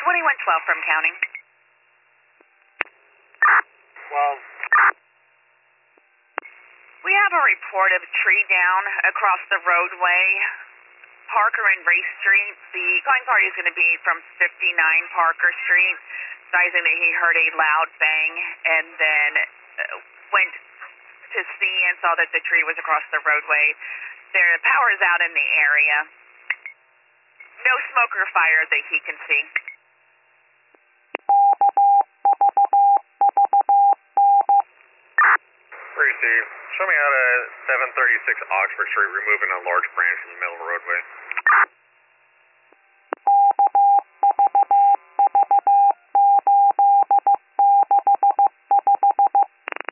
2112 from county. 12. We have a report of a tree down across the roadway, Parker and Race Street. The calling party is going to be from 59 Parker Street, advising that he heard a loud bang and then went to see and saw that the tree was across the roadway. The power is out in the area. No smoke or fire that he can see. Receive. Show me how to 736 Oxford Street, removing a large branch from the middle of the roadway.